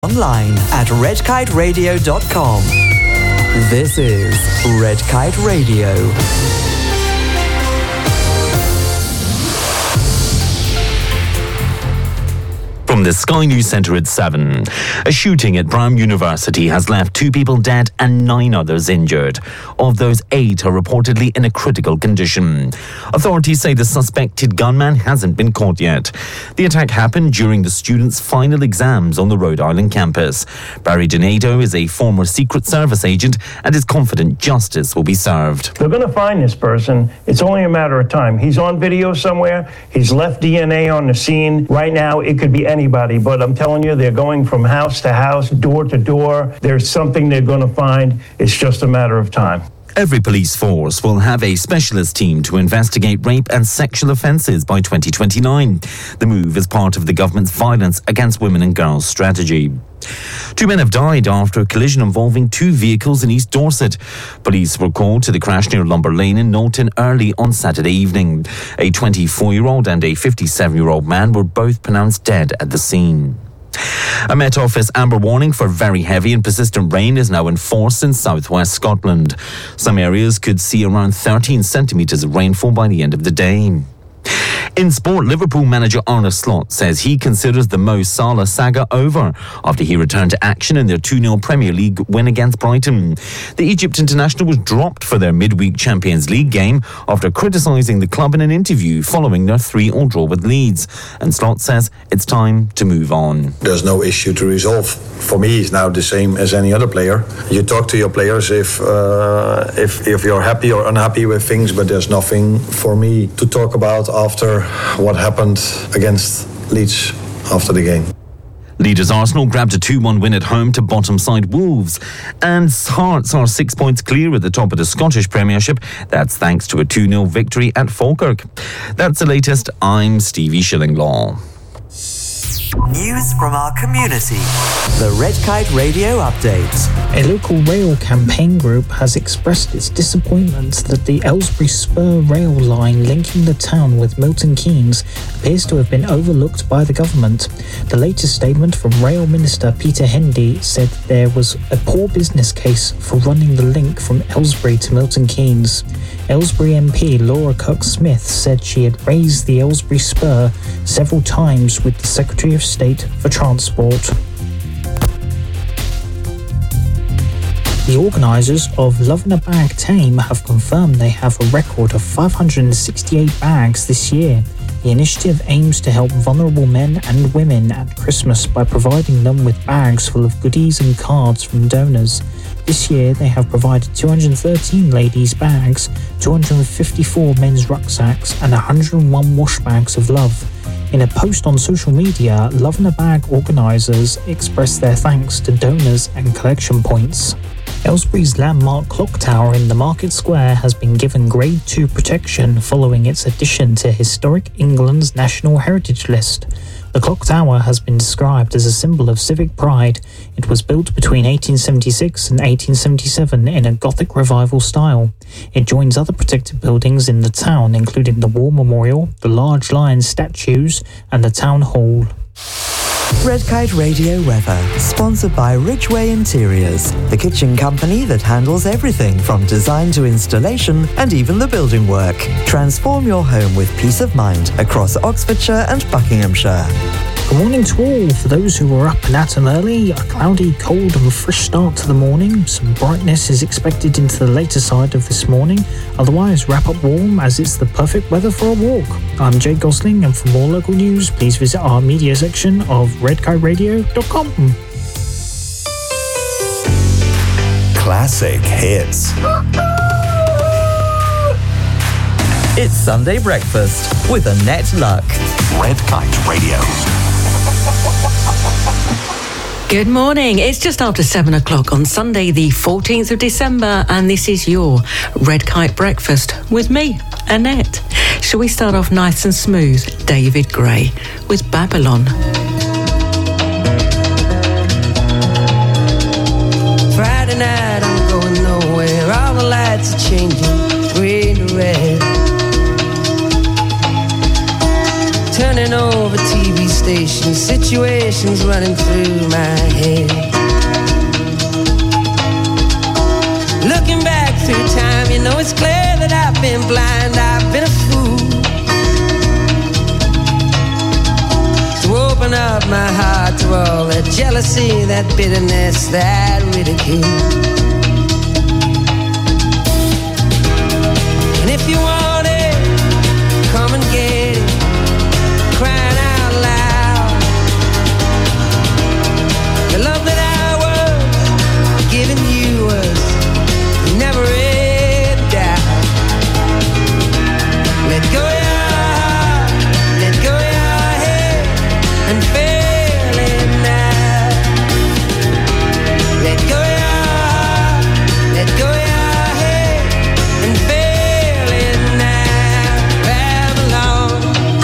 Online at redkiteradio.com. This is Red Kite Radio. From the Sky News Centre at 7. A shooting at Brown University has left 2 people dead and 9 others injured. Of those, 8 are reportedly in a critical condition. Authorities say the suspected gunman hasn't been caught yet. The attack happened during the students' final exams on the Rhode Island campus. Barry Donato is a former Secret Service agent and is confident justice will be served. They're going to find this person. It's only a matter of time. He's on video somewhere. He's left DNA on the scene. Right now, it could be anybody, but I'm telling you, they're going from house to house, door to door. There's something they're going to find. It's just a matter of time. Every police force will have a specialist team to investigate rape and sexual offences by 2029. The move is part of the government's violence against women and girls strategy. 2 men have died after a collision involving 2 vehicles in East Dorset. Police were called to the crash near Lumber Lane in Knowlton early on Saturday evening. A 24-year-old and a 57-year-old man were both pronounced dead at the scene. A Met Office amber warning for very heavy and persistent rain is now in force in southwest Scotland. Some areas could see around 13 centimetres of rainfall by the end of the day. In sport, Liverpool manager Arne Slot says he considers the Mo Salah saga over after he returned to action in their 2-0 Premier League win against Brighton. The Egypt international was dropped for their midweek Champions League game after criticising the club in an interview following their 3-3 draw with Leeds. And Slot says it's time to move on. There's no issue to resolve. For me, it's now the same as any other player. You talk to your players if you're happy or unhappy with things, but there's nothing for me to talk about after what happened against Leeds after the game. Leaders Arsenal grabbed a 2-1 win at home to bottom side Wolves, and Hearts are 6 points clear at the top of the Scottish Premiership. That's thanks to a 2-0 victory at Falkirk. That's the latest. I'm Stevie Shillinglaw. News from our community. The Red Kite Radio Update. A local rail campaign group has expressed its disappointment that the Aylesbury Spur rail line linking the town with Milton Keynes appears to have been overlooked by the government. The latest statement from Rail Minister Peter Hendy said there was a poor business case for running the link from Aylesbury to Milton Keynes. Aylesbury MP Laura Cook-Smith said she had raised the Aylesbury Spur several times with the Secretary of State for Transport. The organisers of Love in a Bag Tame have confirmed they have a record of 568 bags this year. The initiative aims to help vulnerable men and women at Christmas by providing them with bags full of goodies and cards from donors. This year, they have provided 213 ladies' bags, 254 men's rucksacks, and 101 wash bags of love. In a post on social media, Love in a Bag organisers expressed their thanks to donors and collection points. Aylesbury's landmark clock tower in the Market Square has been given Grade 2 protection following its addition to Historic England's National Heritage List. The clock tower has been described as a symbol of civic pride. It was built between 1876 and 1877 in a Gothic revival style. It joins other protected buildings in the town, including the War Memorial, the large lion statues, and the Town Hall. Red Kite Radio weather, sponsored by Ridgeway Interiors, the kitchen company that handles everything from design to installation and even the building work. Transform your home with peace of mind across Oxfordshire and Buckinghamshire. Good morning to all. For those who are up and at 'em early, a cloudy, cold and fresh start to the morning. Some brightness is expected into the later side of this morning. Otherwise, wrap up warm as it's the perfect weather for a walk. I'm Jay Gosling, and for more local news, please visit our media section of redkiteradio.com. Classic hits. It's Sunday breakfast with Annette Luck. Red Kite Radio. Good morning. It's just after 7 o'clock on Sunday, the 14th of December, and this is your Red Kite Breakfast with me, Annette. Shall we start off nice and smooth? David Gray with Babylon. Friday night, I'm going nowhere. All the lights are changing, green to red. Turning over TV stations. conversations, situations running through my head. Looking back through time, you know it's clear that I've been blind, I've been a fool to open up my heart to all that jealousy, that bitterness, that ridicule. And if you want it, come and get it, crying out loud. The love that I was giving you was never in doubt. Let go your heart, let go your head, and feel it now. Let go your heart, let go your head, and feel it now. Babylon,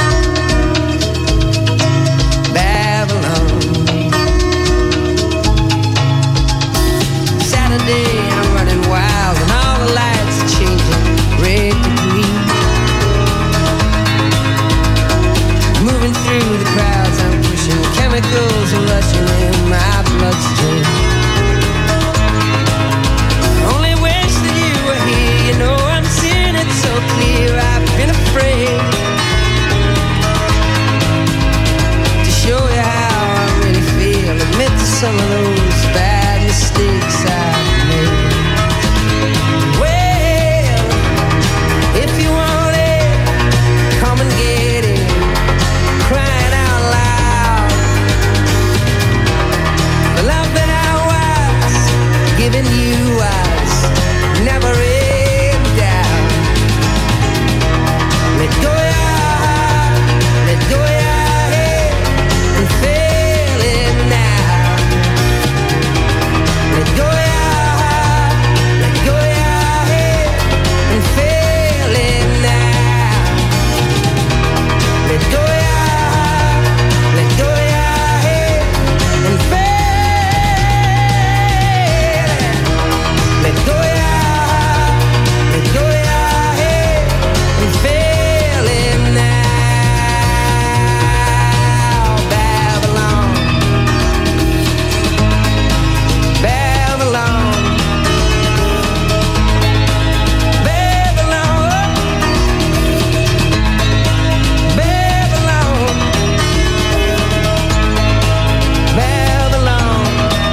Babylon. Saturday, I'm running wild, and all the lights are changing red to green. Moving through the crowds, I'm pushing chemicals are rushing in my bloodstream. Only wish that you were here, you know I'm seeing it so clear. I've been afraid to show you how I really feel, admit to some of those bad mistakes I've made. Well, if you want it, come and get it, crying out loud. The love that I was giving you was never in doubt. Let go your heart, let go your head, and feel it now. Let go your heart, let go your head, and feel it now. Let go your heart, let go your head, and feel it. Let go your heart, let go your head, and feel it now. Babylon, Babylon, Babylon, Babylon, Babylon.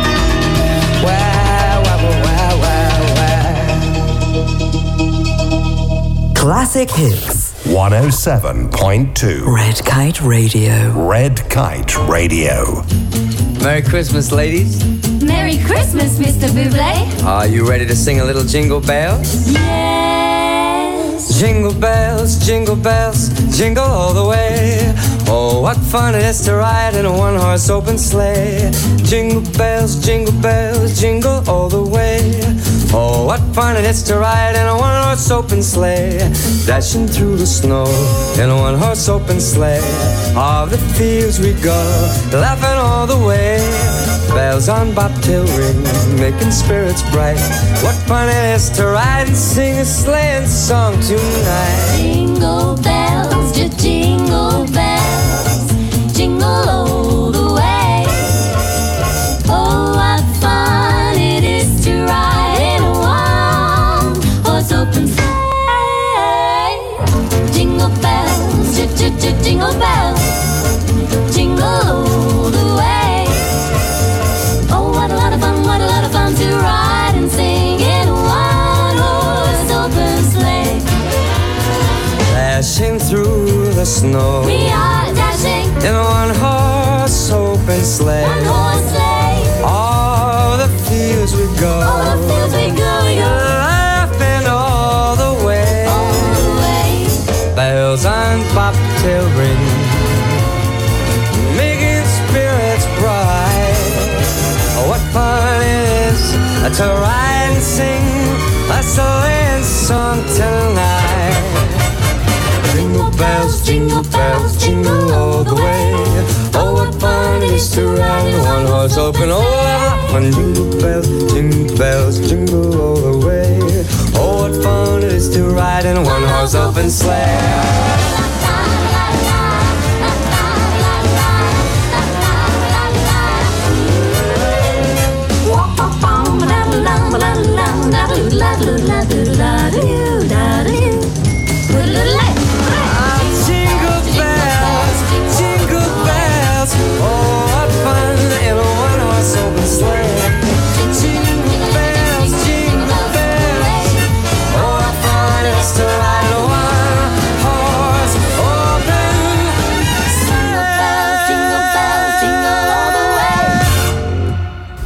Wow, wow, wow, wow, wow. Classic hits. 107.2 Red Kite Radio. Red Kite Radio. Merry Christmas, ladies. Merry Christmas, Mr. Bublé. Are you ready to sing a little Jingle Bells? Yes. Jingle bells, jingle all the way. Oh, what fun it is to ride in a one-horse open sleigh. Jingle bells, jingle all the way. Oh, what fun it is to ride in a one-horse open sleigh. Dashing through the snow in a one-horse open sleigh. Of the fields we go, laughing all the way. Bells on bobtail ring, making spirits bright. What fun it is to ride and sing a sleighing song tonight. Jingle bells, jingle bells, jingle all the way. Oh, what fun it is to ride in a one-horse open sleigh. Jingle bells, jingle bells, jingle all the way. Oh, what a lot of fun to ride and sing in a one-horse open sleigh. Dashing through the snow, We are dashing in a one-horse open sleigh. one-horse sleigh. All the fields we go, All the fields we go, laughing all the way. all the way. Bells on bobtail ring, making spirits bright. Oh, what fun it is to ride and sing a sleighing song tonight. Jingle bells, jingle all the way. Oh, what fun it is to ride in one horse open. Oh, what fun! Jingle bells, jingle all the way. Oh, what fun it is to ride in a one horse open sleigh.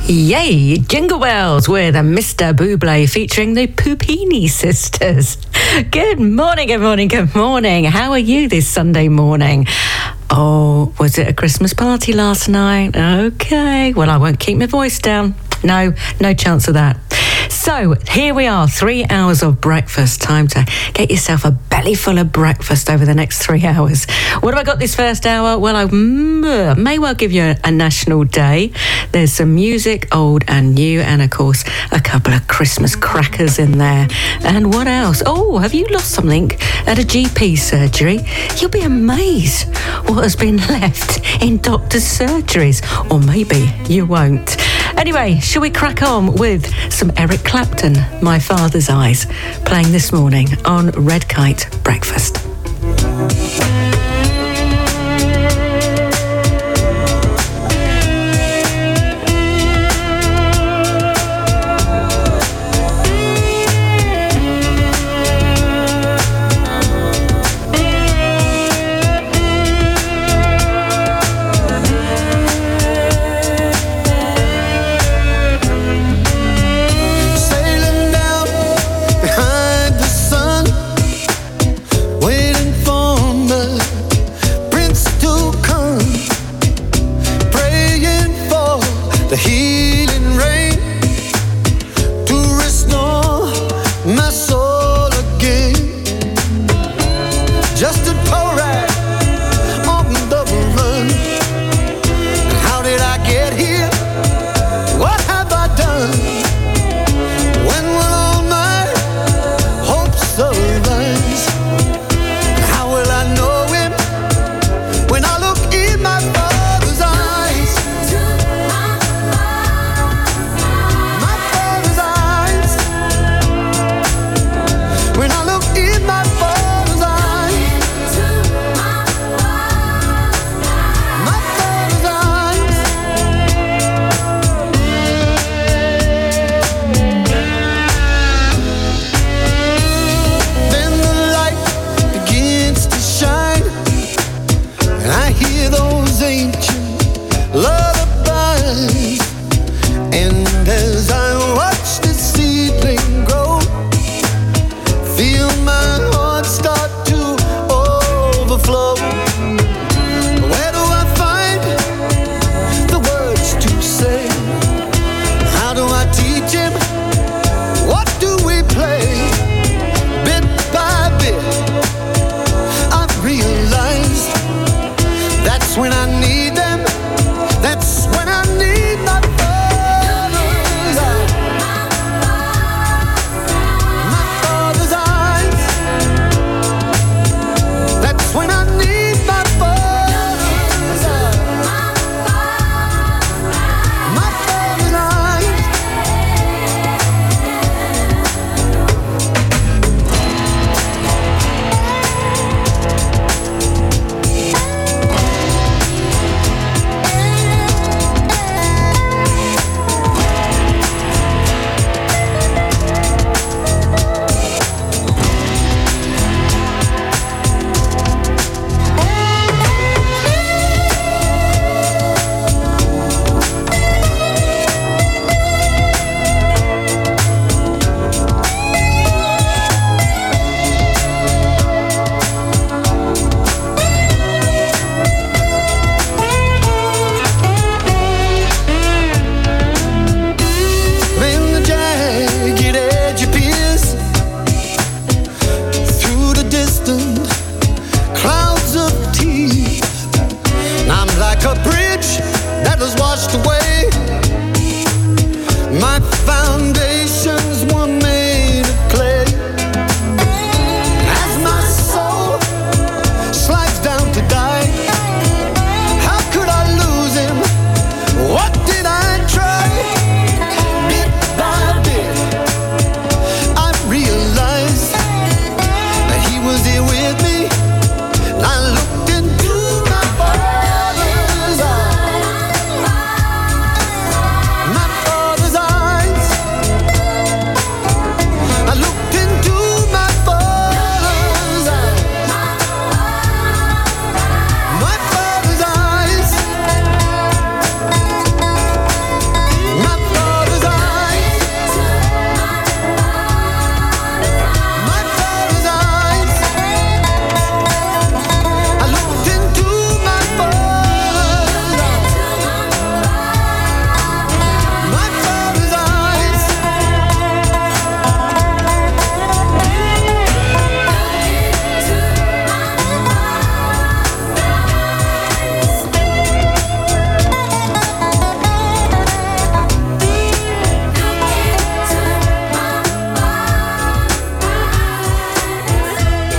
Yay! Jingle Bells with Mr. Bublé featuring the Pupini Sisters. Good morning, good morning, good morning. How are you this Sunday morning? Oh, was it a Christmas party last night? Okay, well, I won't keep my voice down. No chance of that. So, here we are, 3 hours of breakfast. Time to get yourself a belly full of breakfast over the next 3 hours. What have I got this first hour? Well, I may well give you a national day. There's some music, old and new, and of course, a couple of Christmas crackers in there. And what else? Oh, have you lost something at a GP surgery? You'll be amazed what has been left in doctor's surgeries. Or maybe you won't. Anyway, shall we crack on with some Eric Clapton, My Father's Eyes, playing this morning on Red Kite Breakfast.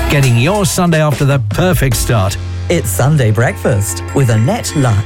getting your Sunday off to the perfect start. It's Sunday Breakfast with Annette Luck.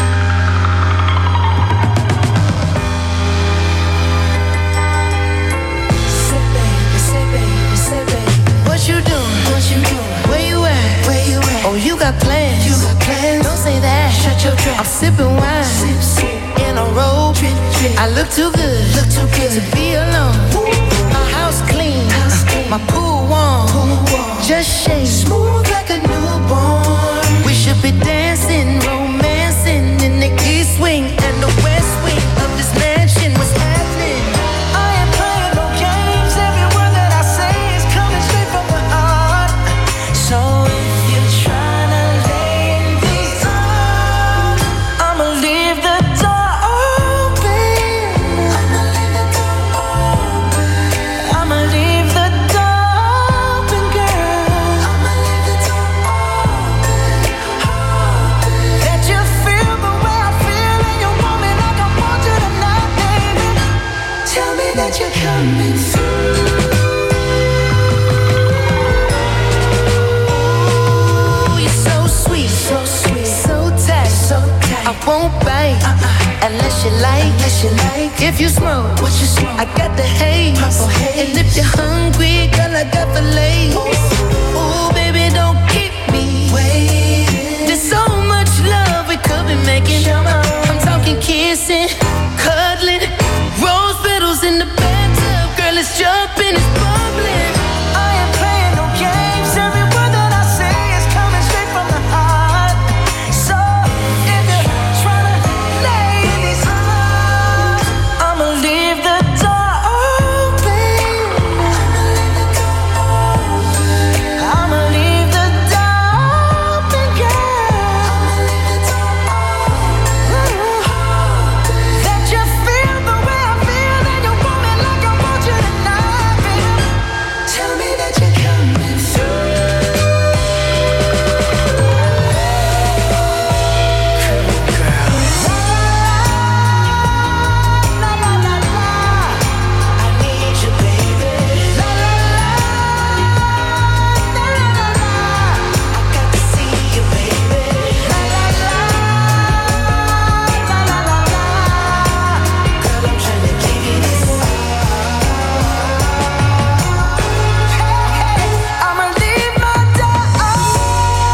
Oh, you got plans. Don't say that. Shut your trap. I'm sipping wine. In a robe. I look too good. To be alone. My house clean. My pool warm. Just shake. Smooth like a newborn. We should be dancing, romancing in the east wing and the west wing of this mansion. What's happening? I ain't playing no games. Every word that I say is coming straight from the heart. So if you're trying to lay in these arms, I'ma leave the door open. I'ma leave the door open, girl. That you feel the way I feel and you want me like I want you tonight, baby. Tell me that you're coming through. You're so sweet, so tight. I won't bite unless you like. If you smoke, I got the haze. And if you're hungry, girl, I got fillets. Ooh, baby, don't keep me waiting. There's so much love we could be making. I'm talking kissing, cuddling, rose petals in the bathtub. Girl, it's jumping, it's bubbling. I ain't playing no games. Every word that I say is coming straight from the heart. So if you're trying to lay in these arms, I'ma leave the door open. I'ma leave the door open, girl. That you feel the way I feel and you want me like I want you tonight, baby. Tell me that you're coming through. I need you, baby. I got to see you, baby. Girl, I'm trying to give you this. I'ma leave my door open.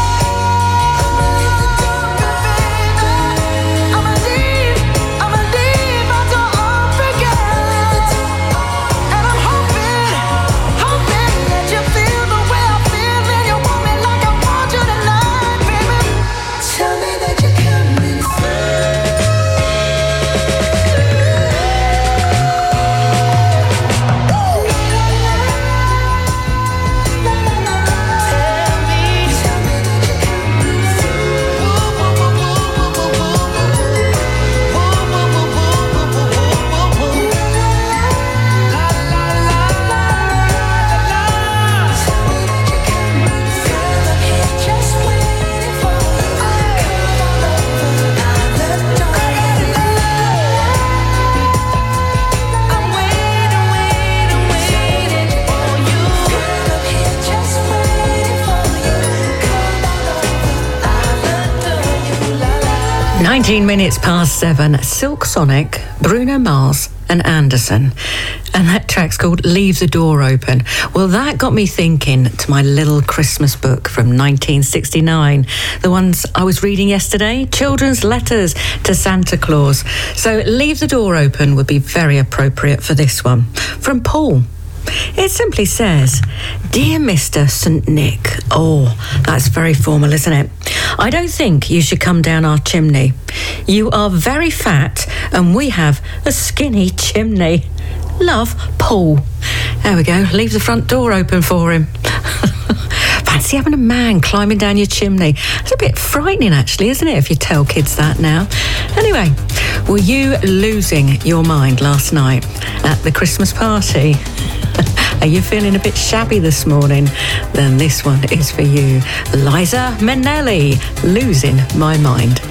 I'ma leave my door open, girl. And I'm hoping that you feel the way I feel and you want me like I want you tonight, baby. Tell me that you're coming just waiting for I'm waiting for you. Girl, I'm here just waiting for you. Come on over, I'll adore you, la la. 19 minutes past 7. Silk Sonic, Bruno Mars and Anderson. And that track's called Leave the Door Open. Well, that got me thinking to my little Christmas book from 1969. The ones I was reading yesterday, Children's Letters to Santa Claus. So Leave the Door Open would be very appropriate for this one. From Paul. It simply says, Dear Mr. St. Nick. Oh, that's very formal, isn't it? I don't think you should come down our chimney. You are very fat and we have a skinny chimney. Love, Paul. There we go. Leave the front door open for him. Fancy having a man climbing down your chimney. It's a bit frightening, actually, isn't it, if you tell kids that now? Anyway, were you losing your mind last night at the Christmas party? Are you feeling a bit shabby this morning? Then this one is for you. Liza Minnelli, Losing My Mind.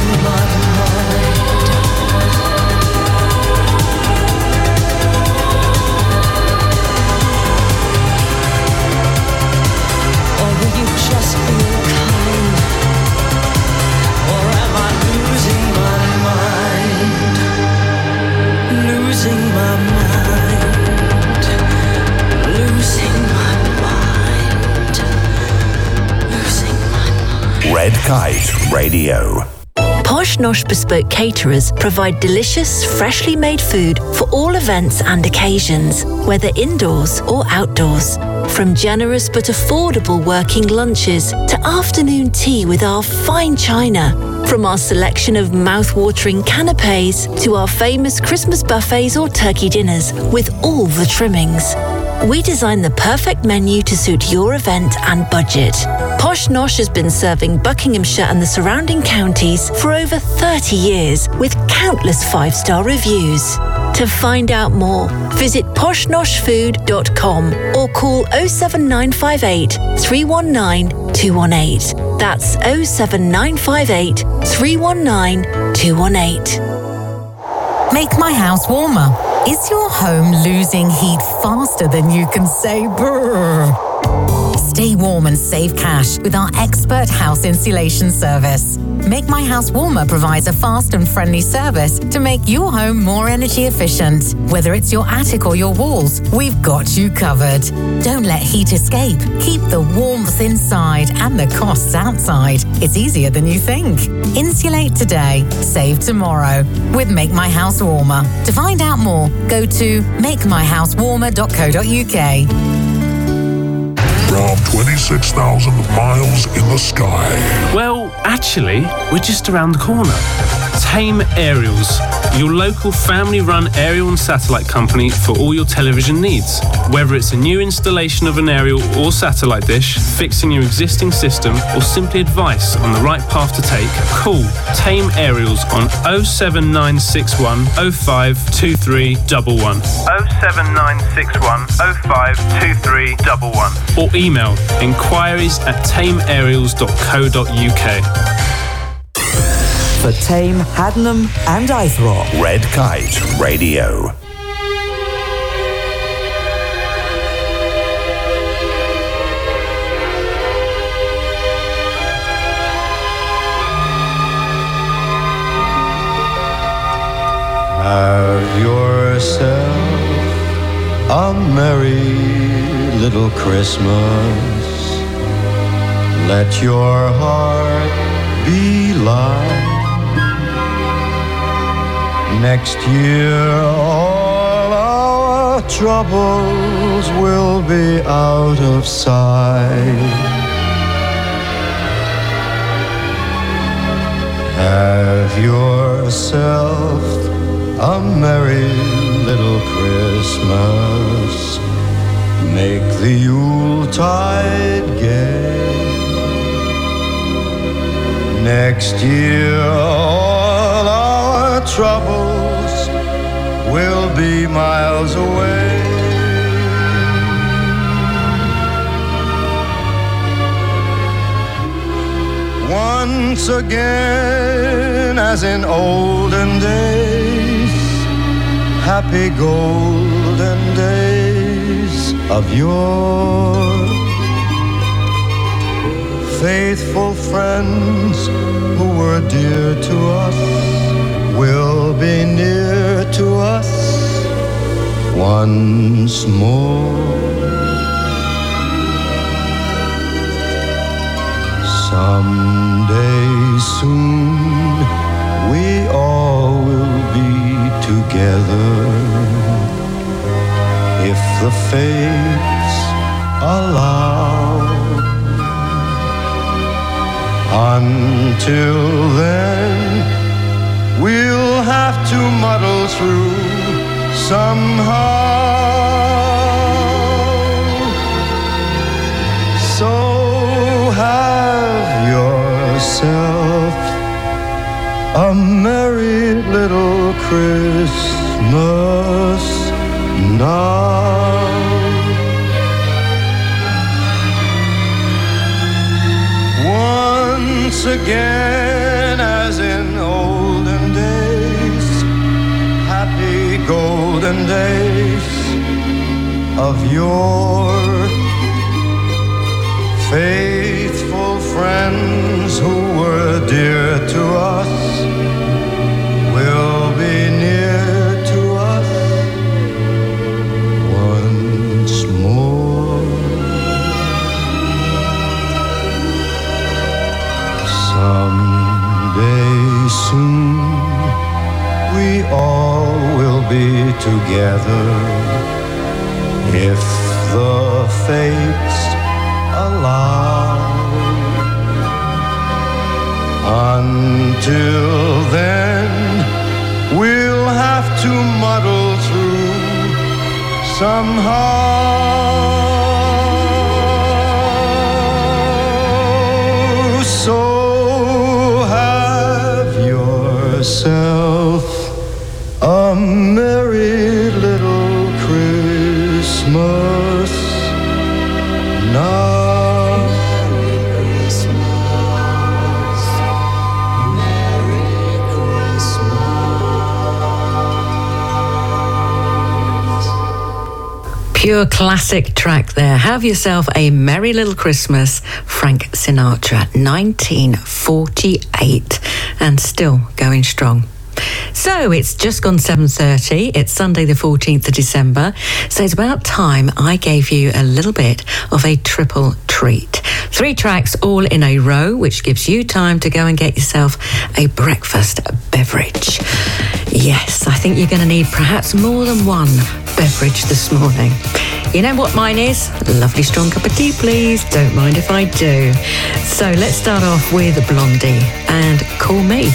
my mind? Or will you just feel kind? Or am I losing my mind? Losing my mind. Losing my mind. Losing my mind. Red Kite Radio. Posh Nosh Bespoke Caterers provide delicious, freshly made food for all events and occasions, whether indoors or outdoors. From generous but affordable working lunches to afternoon tea with our fine china. From our selection of mouth-watering canapes to our famous Christmas buffets or turkey dinners with all the trimmings. We design the perfect menu to suit your event and budget. Posh Nosh has been serving Buckinghamshire and the surrounding counties for over 30 years with countless 5-star reviews. To find out more, visit poshnoshfood.com or call 07958 319 218. That's 07958 319 218. Make my house warmer. Is your home losing heat faster than you can say brrr? Stay warm and save cash with our expert house insulation service. Make My House Warmer provides a fast and friendly service to make your home more energy efficient. Whether it's your attic or your walls, we've got you covered. Don't let heat escape. Keep the warmth inside and the costs outside. It's easier than you think. Insulate today, save tomorrow with Make My House Warmer. To find out more, go to makemyhousewarmer.co.uk. From 26,000 miles in the sky. Well, actually, we're just around the corner. Tame Aerials, your local family-run aerial and satellite company for all your television needs. Whether it's a new installation of an aerial or satellite dish, fixing your existing system, or simply advice on the right path to take, call Tame Aerials on 07961 052311. 07961 052311. Or email inquiries@tameaerials.co.uk. For Tame, Haddenham and Eythrop. Red Kite Radio. Have yourself a merry little Christmas. Let your heart be light. Next year all our troubles will be out of sight. Have yourself a merry little Christmas. Make the Yuletide gay. Next year all our troubles will be miles away. Once again, as in olden days, happy golden days of yore. Faithful friends who were dear to us will be near to us once more. Someday soon we all will be together if the fates allow. Until then, we'll have to muddle through somehow. So have yourself a merry little Christmas now. Once again, as in golden days of yore, faithful friends who were dear to us will be near to us once more. Someday soon we all will be together if the fates allow. Until then, we'll have to muddle through somehow. So have yourself a merry little Christmas now. Pure classic track there. Have yourself a merry little Christmas, Frank Sinatra, 1948, and still going strong. So it's just gone 7:30. It's Sunday the 14th of December. So it's about time I gave you a little bit of a triple treat. 3 tracks all in a row, which gives you time to go and get yourself a breakfast beverage. Yes, I think you're going to need perhaps more than one beverage this morning. You know what mine is? A lovely strong cup of tea, please. Don't mind if I do. So let's start off with Blondie and Call Me.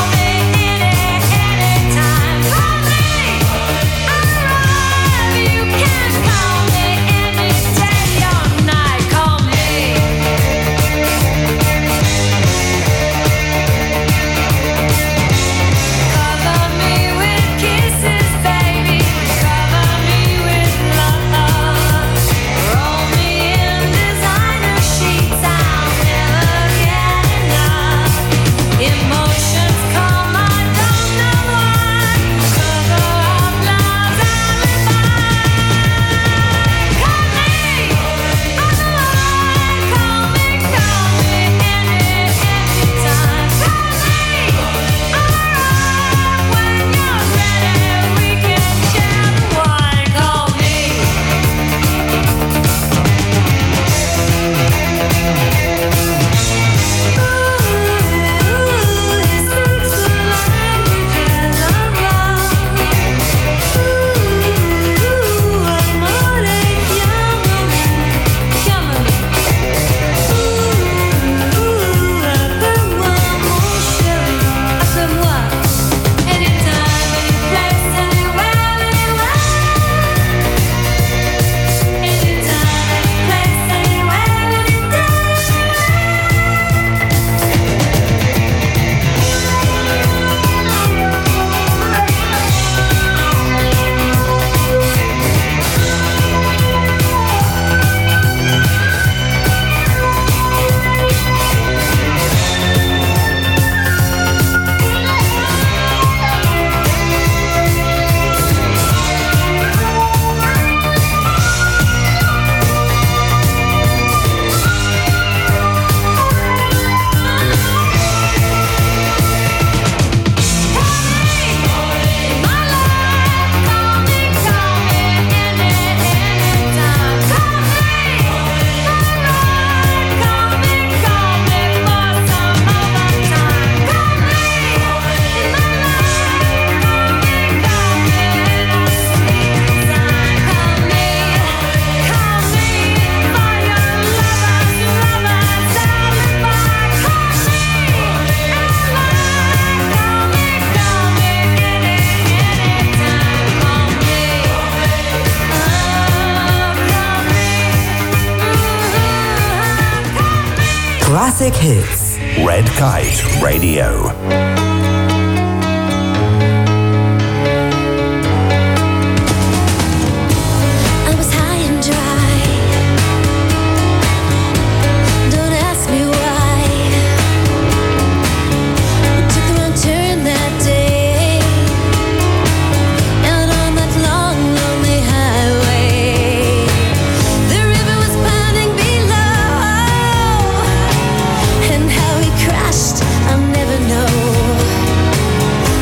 You Classic hits. Red Kite Radio. I'll never know.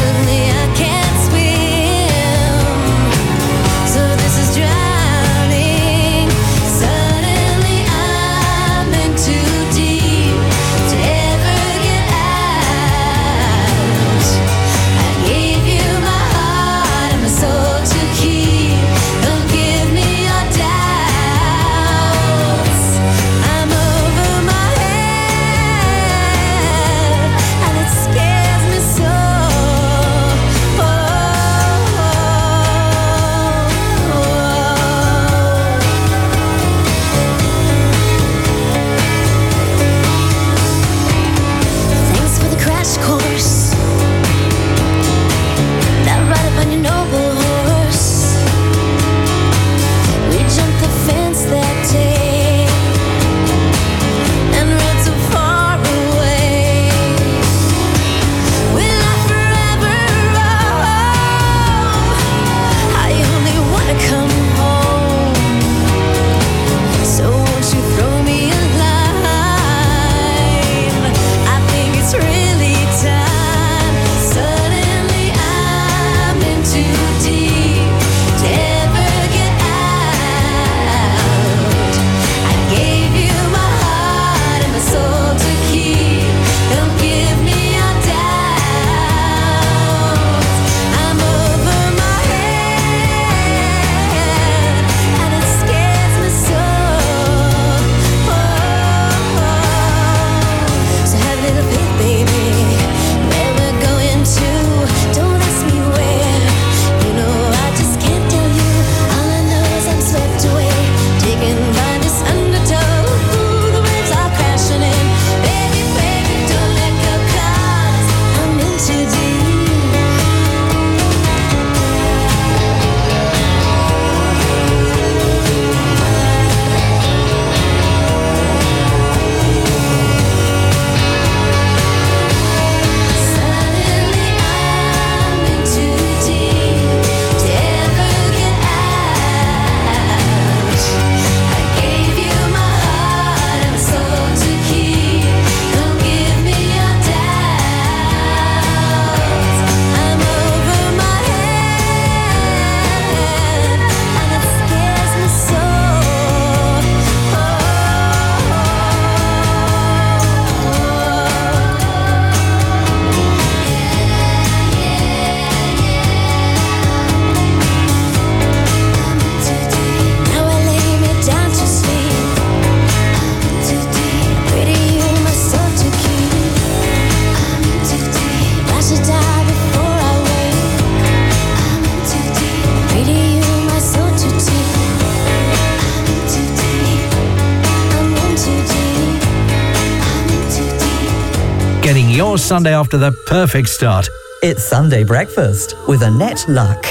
Getting your Sunday off to the perfect start. It's Sunday Breakfast with Annette Luck.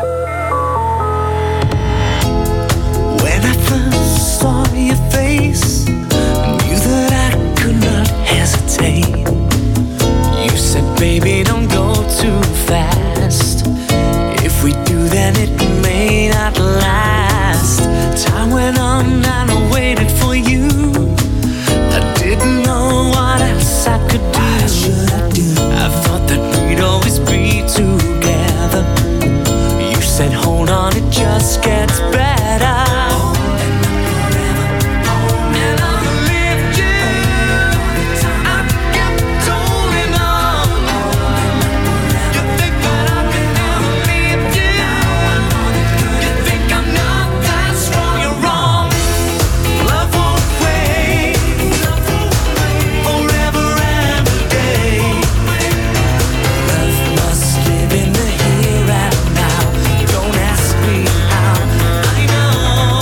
When I first saw your face, I knew that I could not hesitate. You said, baby, don't go too fast. If we do, then it may not last. Time went on and I waited for you. I didn't know what else I could do. What should I do? I thought that we'd always be together. You said, hold on, it just gets better. I know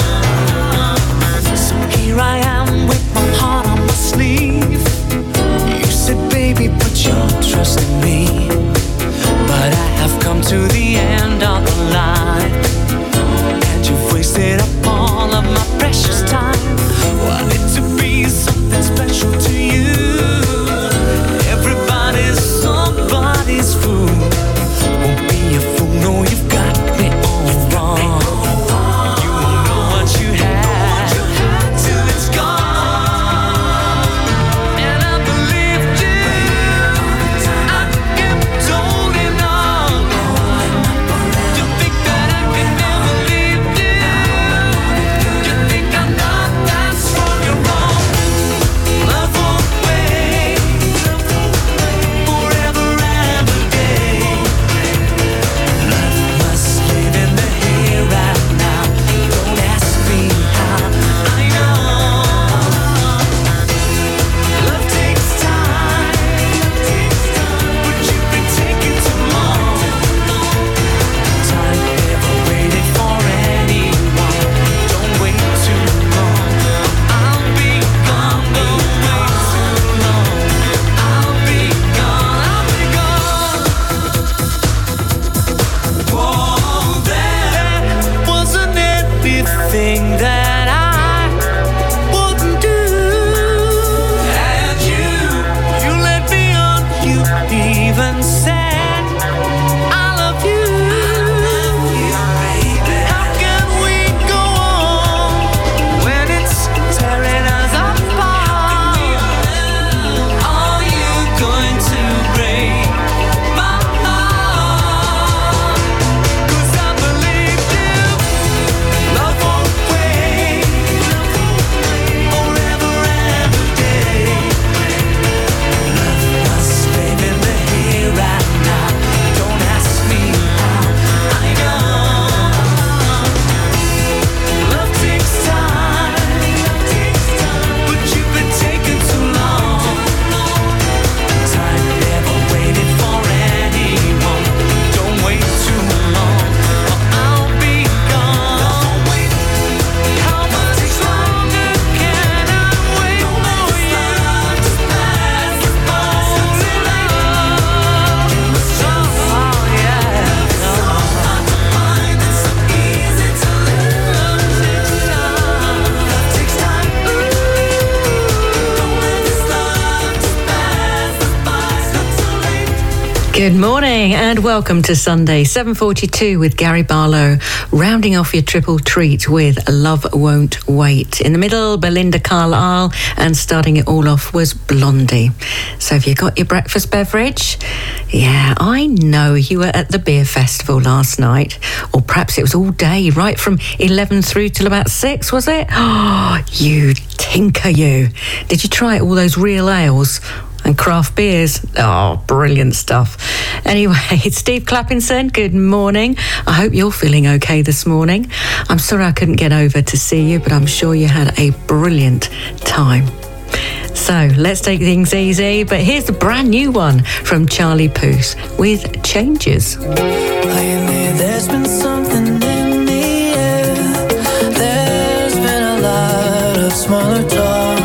Good morning and welcome to Sunday 7:42 with Gary Barlow, rounding off your triple treat with Love Won't Wait. In the middle, Belinda Carlisle, and starting it all off was Blondie. So have you got your breakfast beverage? Yeah, I know you were at the beer festival last night, or perhaps it was all day, right from 11 through till about 6, was it? Oh, you tinker you. Did you try all those real ales? And craft beers. Oh, brilliant stuff. Anyway, it's Steve Clappinson. Good morning. I hope you're feeling okay this morning. I'm sorry I couldn't get over to see you, but I'm sure you had a brilliant time. So let's take things easy, but here's the brand new one from Charlie Puth with Changes. Lately there's been something in the air. There's been a lot of smaller talk.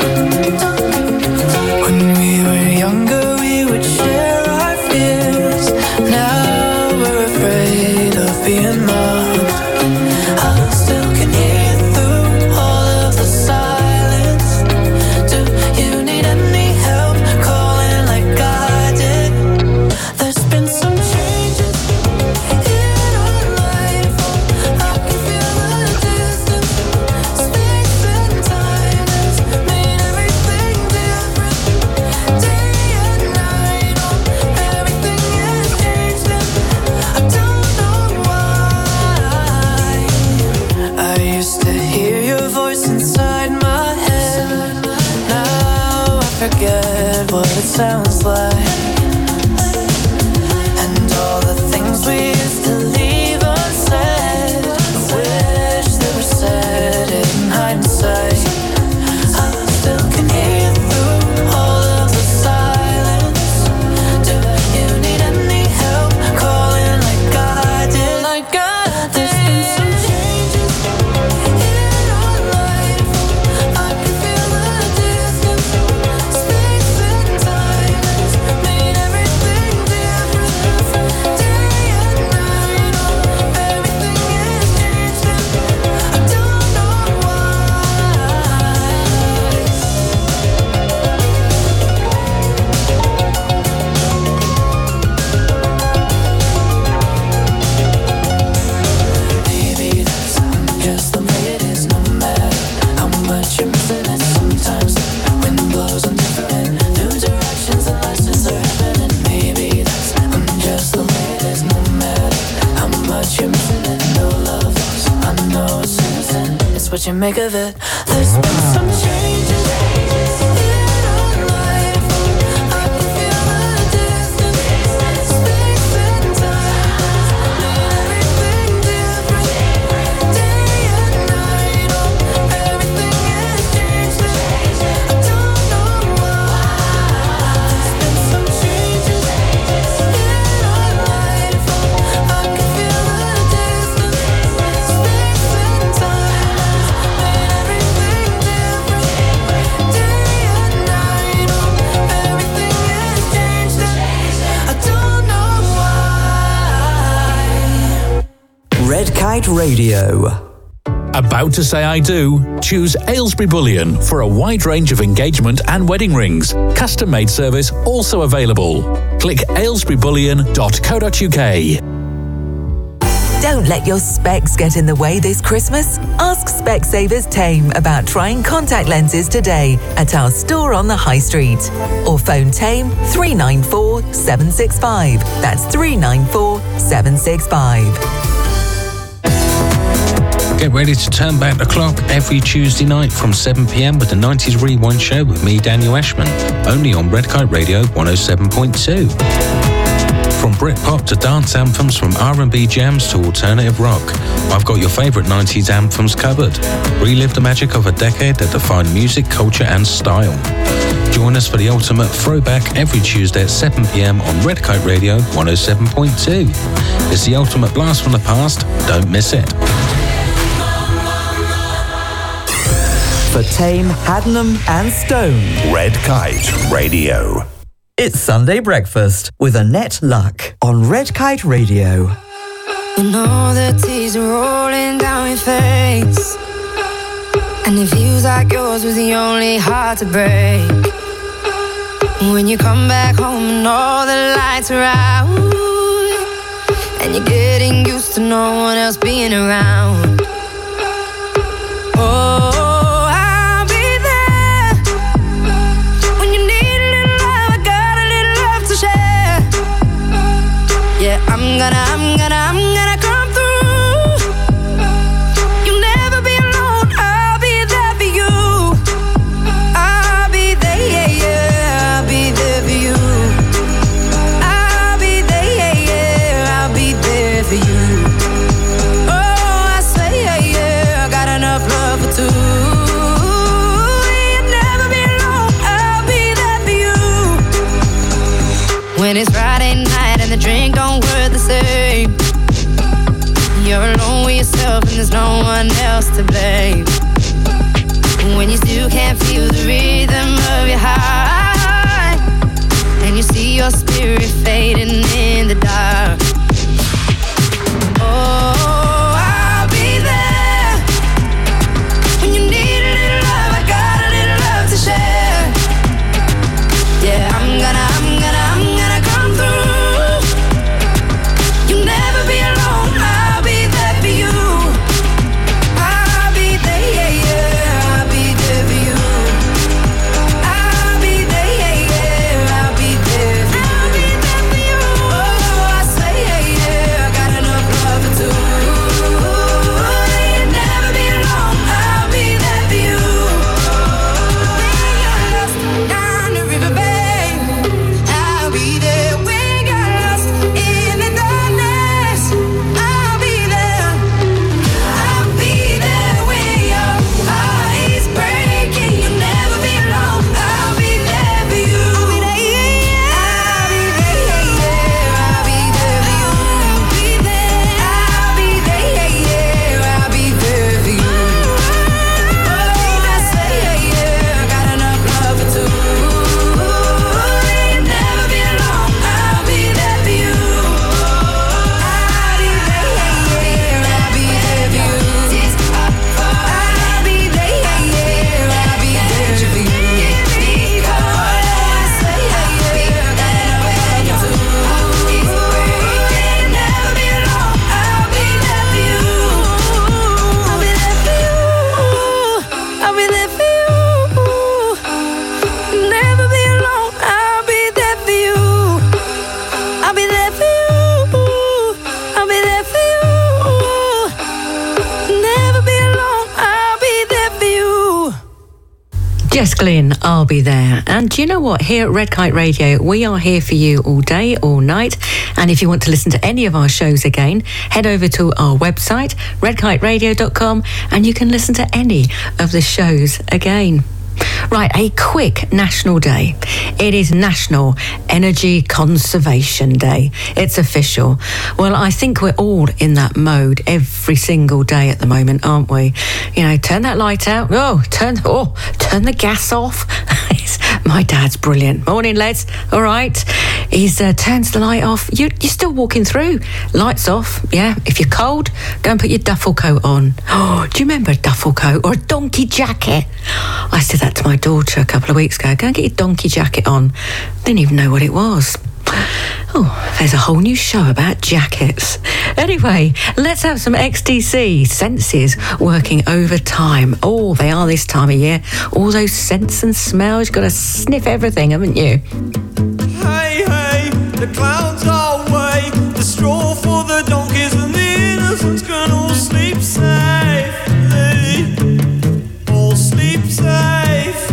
Younger, we would share our fears. Now we're afraid of being mocked. I still can hear through all of the silence. Do you need any help calling like I did? There's been some changes in our life. I can feel the distance. Space and time has made everything different. Forget what it sounds like, and all the things we used to leave unsaid. I wish they were said in hindsight. I still can hear through all of the silence. Do you need any help calling like I did? Like I did. There's been some changes in our life. I can feel the distance. Space and time has made everything different. Day and night, everything has changed, and I don't know Maybe that's just the way it is, no matter how much you're missing it. Sometimes the wind blows in different new directions and lessons are happening. Maybe that's just the way it is, no matter how much you're missing it. No love lost, I know it's innocent. It's what you make of it. There's been some changes in our life. I can feel the distance. Space and time made everything different. Day and night, everything has changed. I don't know why. There's been some changes in our life. I can feel the distance. Space and time made everything different. Day and night, everything has changed. I don't know why. Red Kite Radio. About to say I do? Choose Aylesbury Bullion for a wide range of engagement and wedding rings. Custom-made service also available. Click aylesburybullion.co.uk. Don't let your specs get in the way this Christmas. Ask Specsavers Tame about trying contact lenses today at our store on the High Street. Or phone Tame 394 765. That's 394 765. Get ready to turn back the clock every Tuesday night from 7 p.m. with the 90s Rewind Show with me, Daniel Ashman, only on Red Kite Radio 107.2. From Britpop to dance anthems, from R&B jams to alternative rock, I've got your favourite 90s anthems covered. Relive the magic of a decade that defined music, culture and style. Join us for the ultimate throwback every Tuesday at 7 p.m. on Red Kite Radio 107.2. It's the ultimate blast from the past. Don't miss it. For Tame, Haddenham and Stone. Red Kite Radio. It's Sunday Breakfast with Annette Luck on Red Kite Radio. You know the tears are rolling down your face, and it feels like yours was the only heart to break. When you come back home and all the lights are out, and you're getting used to no one else being around. Oh, I'll be there. When you need a little love, I got a little love to share. Yeah, I'm gonna come through. You'll never be alone, I'll be there for you. I'll be there, yeah, yeah, I'll be there for you. I'll be there, yeah, yeah, I'll be there for you. Oh, I say, yeah, yeah, I got enough love for two. You'll never be alone, I'll be there for you. When it's Friday night and the drink don't work the same, you're alone with yourself and there's no one else to blame. When you still can't feel the rhythm of your heart, and you see your spirit fading in the dark. Oh, I'll be there. When you need a little love, I got a little love to share. Yeah, I'm gonna come through. You'll never be alone, I'll be there for you. I'll be there, yeah, yeah, I'll be there for you. I'll be there, yeah, yeah, I'll be there for you. I'll be there for you. Oh, I say, yeah, yeah, I got enough love for two. You'll never be alone, I'll be there for you. When you're lost down the riverbank, I'll be there. When you got lost in the darkness, I'll be there. I'll be there when your heart is breaking. You'll never be alone, I'll be there for you. I'll be there, yeah, I'll be there, yeah, yeah, I'll be there for you. I'll be there, yeah, yeah, I'll be there for you. Oh, I say, yeah, yeah, I got enough love for two. You'll never be alone, I'll be there for you. I'll be there, yeah, yeah, I'll be there for you. I'll be there, yeah, yeah, I'll be there for you. Oh, I say, yeah, yeah, I got enough love for two. You'll never be alone, I'll be there for you. I'll be there for you. I'll be there for you. Never be alone, I'll be there for you. I'll be there for you. I'll be there for you. Never be alone, I'll be there for you. Jess Glynn, I'll be there. And do you know what? Here at Red Kite Radio, we are here for you all day, all night. And if you want to listen to any of our shows again, head over to our website, redkiteradio.com, and you can listen to any of the shows again. Right, a quick national day. It is National Energy Conservation Day. It's official. Well, I think we're all in that mode every single day at the moment, aren't we? You know, turn that light out. Turn the gas off. My dad's brilliant. Morning, lads. All right. He's turns the light off. You're still walking through. Lights off. Yeah. If you're cold, go and put your duffel coat on. Oh, do you remember a duffel coat or a donkey jacket? I said that to my daughter a couple of weeks ago. Go and get your donkey jacket on. Didn't even know what it was. Oh, there's a whole new show about jackets. Anyway, let's have some XTC senses working overtime. Oh, they are this time of year. All those scents and smells. You've got to sniff everything, haven't you? Hey, hey, the clouds are away. The straw for the donkeys and the innocents can all sleep safely. All sleep safely.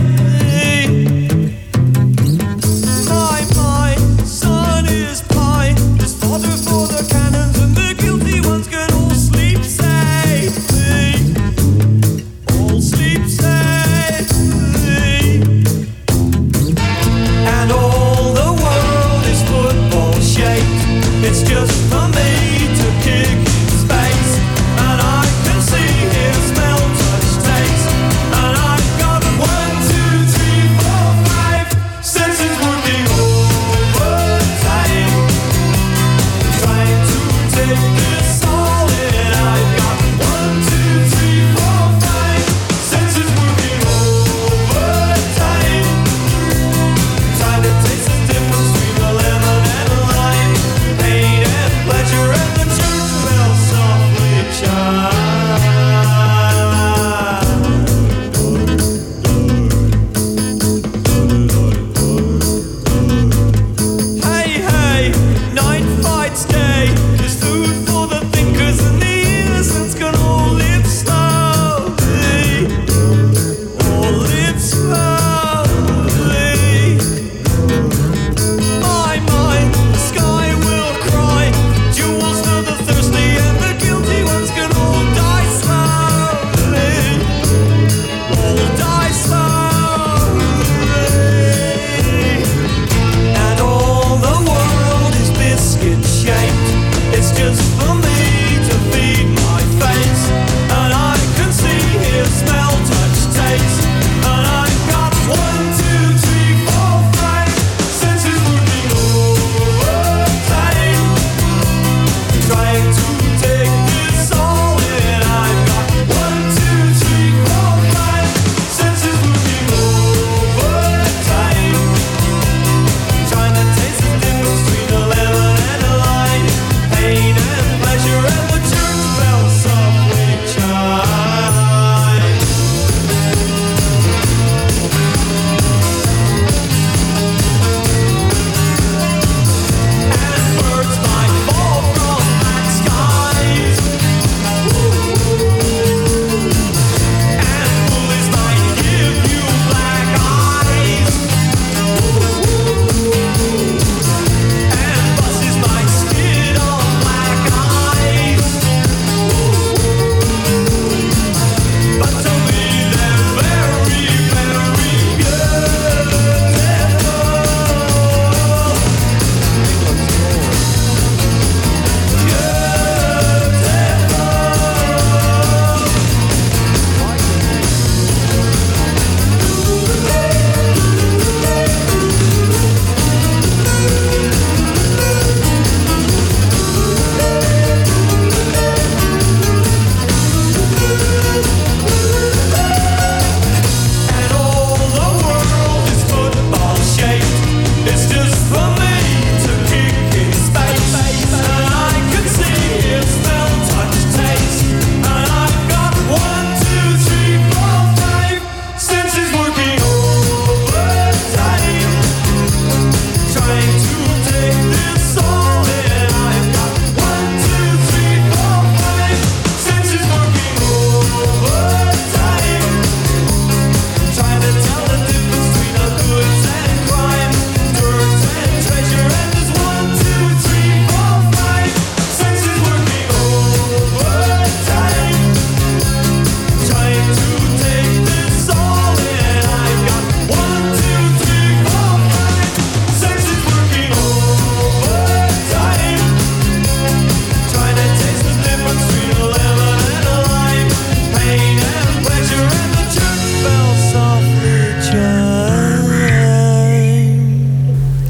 My son is pie. There's fodder for the cannons and the guilty ones can all sleep safely. All sleep safely. And all the world is football shaped. It's just for me to kick space.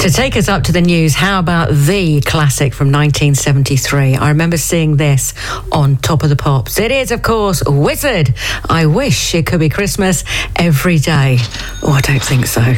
To take us up to the news, how about the classic from 1973? I remember seeing this on Top of the Pops. It is, of course, Wizard. I wish it could be Christmas every day. Oh, I don't think so.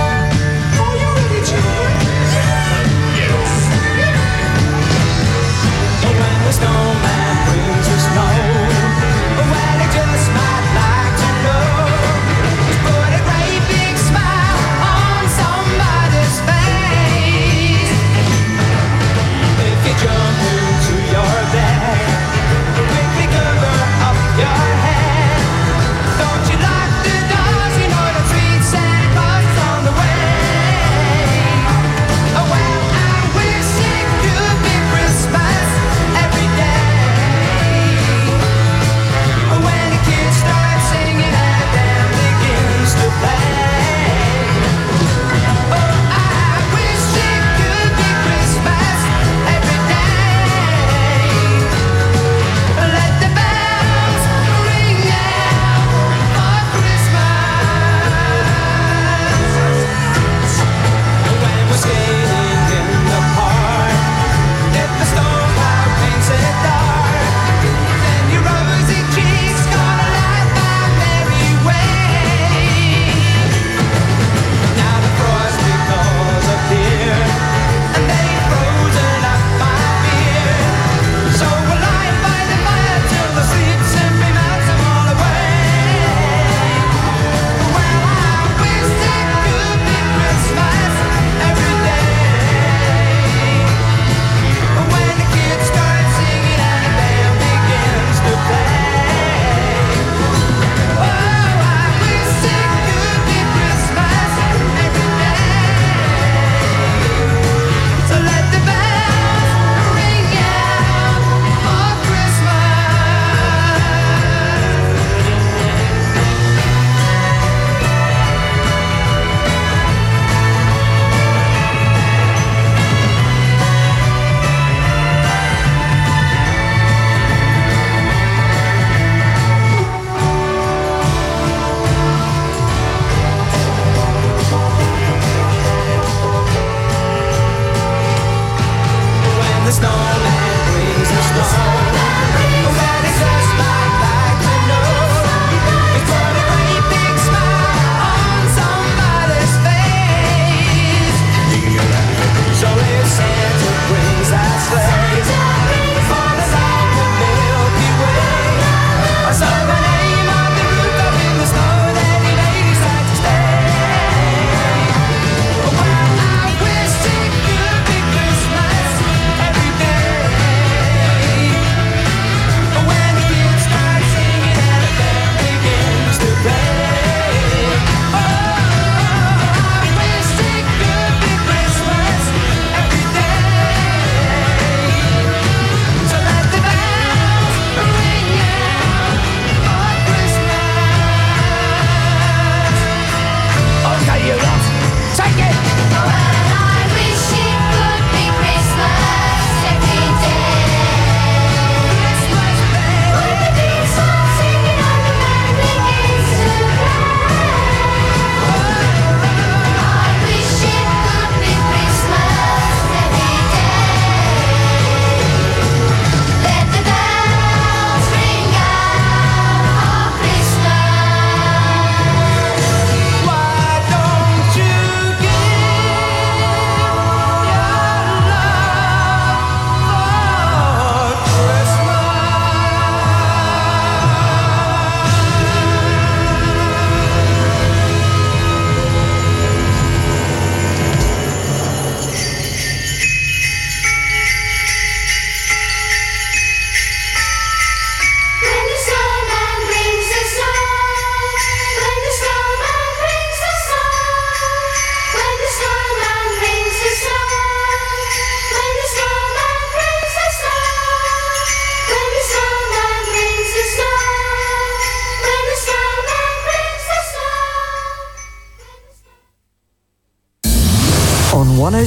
On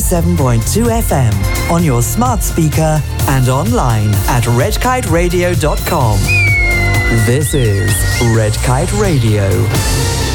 107.2 FM, on your smart speaker and online at redkiteradio.com. This is Red Kite Radio.